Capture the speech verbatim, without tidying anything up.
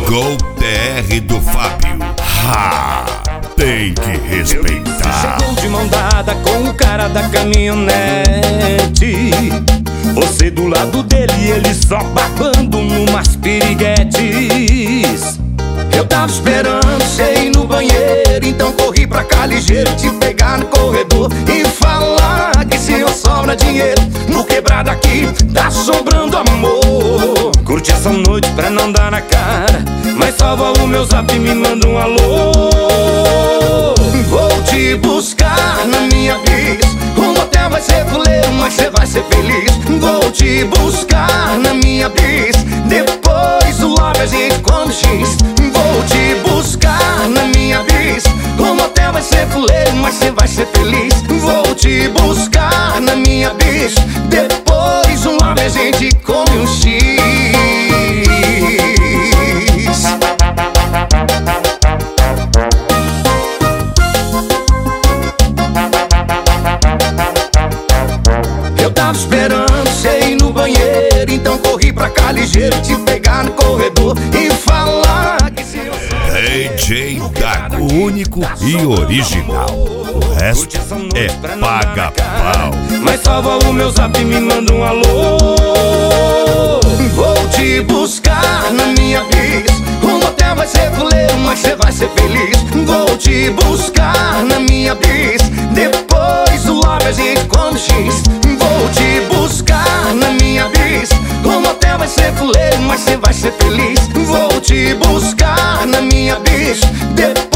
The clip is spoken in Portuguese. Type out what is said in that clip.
Gol T R do Fábio. Ha! Tem que respeitar. Chegou de mão dada com o cara da caminhonete. Você do lado dele e ele só babando numas piriguetes. Eu tava esperando você ir no banheiro, então corri pra cá ligeiro, te pegar no corredor e falar que se eu sobra dinheiro no quebrado aqui tá sobrando amor. Curte essa noite pra não dar na cara, mas salva o meu zap e me manda um alô. Vou te buscar na minha bis, o motel vai ser fuleiro, mas cê vai ser feliz. Vou te buscar na minha bis, depois do lobby a gente come X. Vou te buscar na minha bis, o motel vai ser fuleiro, mas cê vai ser feliz. Vou te buscar na minha bis, depois do lobby a gente come um X. Eu tava esperando você ir no banheiro, então corri pra cá ligeiro, te pegar no corredor e falar que se eu sou D J Dago, único e original. O resto é paga-pau. Mas salva o meu zap e me manda um alô. Vou te buscar na minha bis, o motel vai ser fuleiro, mas cê vai ser feliz. Vou te buscar na minha bis, depois do lobby a gente come X. Vou te buscar na minha bis, o motel vai ser fuleiro, mas cê vai ser feliz. Vou te buscar na minha bis, depois